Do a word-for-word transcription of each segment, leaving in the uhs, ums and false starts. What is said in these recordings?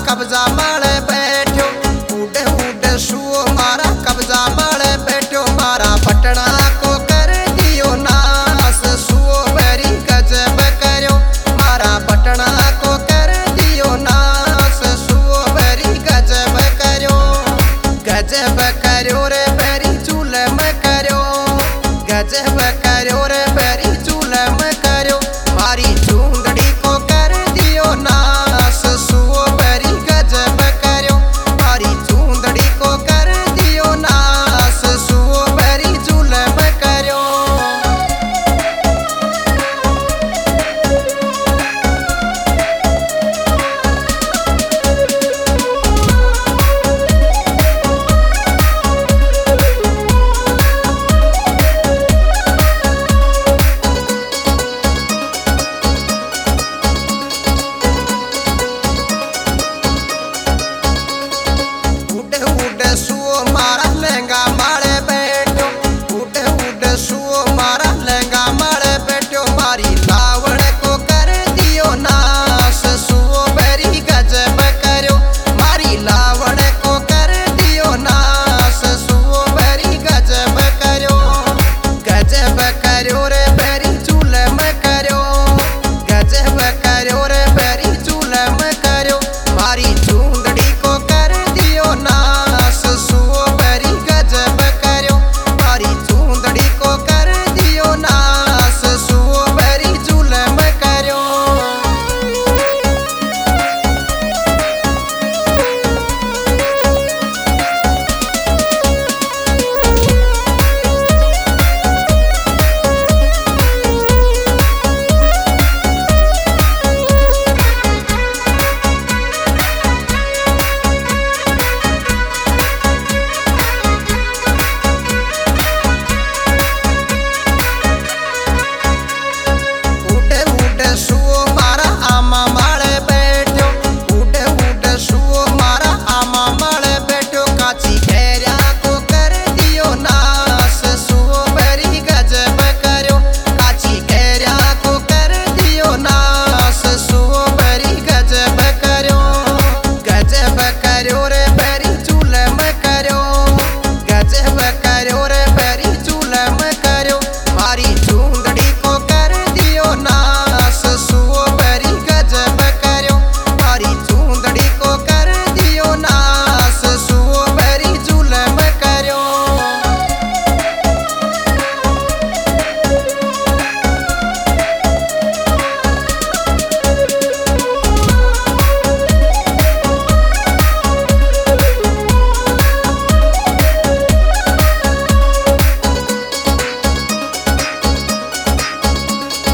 कब्जा मारे बैठो, उड़े उड़े सुओ मारा कब्जा मारे बैठो, मारा पटना को कर दियो नास, सुओ बेरी गजब करो, मारा पटना को कर दियो नास, सुओ बेरी गजब करो, गजब करो रे बेरी चूल्हे में करो, गजब करो रे बेरी चूल्हे में करो, मारी चूंदड़ी को कर दियो नास, सुओ बेरी गजब करो, मारी चूंदड़ी को कर दियो नास, सुओ बेरी चूल्हे में करो। सुओ मारा लहंगा मारे बैठो, उड़े उड़े सुओ मारा लहंगा मारे बैठो, मारी लावण को कर दियो नास, सुओ बेरी गजब करो, मारी लावण को कर दियो नास, सुओ बेरी गजब करो, गजब करो रे बेरी चूल्हे में करो, गजब करो रे बेरी चूल्हे में करो, मारी चूंदड़ी को कर दियो नास, सुओ बेरी गजब करो, मारी चूंदड़ी को कर दियो नास, सुओ बेरी चूल्हे में करो। सुओ मारा आमा मारे बैठो, उड़े उड़े सुओ मारा आमा मारे बैठो, काची घेरिया को कर दियो नास, सुओ बेरी गजब करो, काची घेरिया को कर दियो नास, सुओ बेरी गजब करो, गजब करो रे बेरी चूल्हे में करो, गजब करो रे बेरी चूल्हे में करो, मारी चूंदड़ी को कर दियो नास, सुओ बेरी गजब करो, मारी चूंदड़ी को कर दियो नास, सुओ बेरी चूल्हे में करो।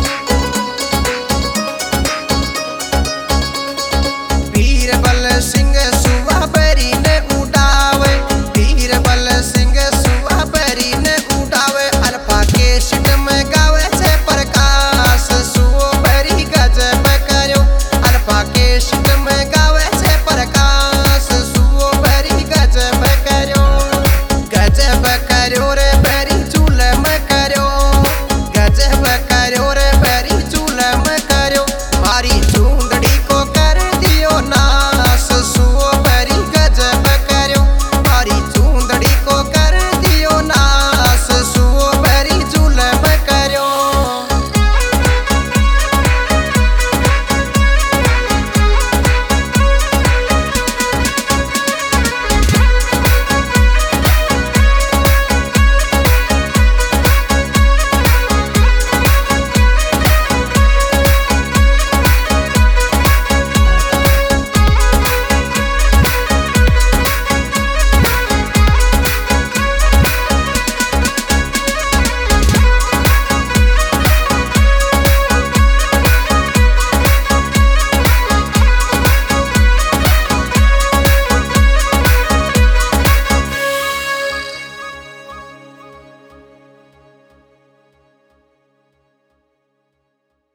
बीरबल सिंह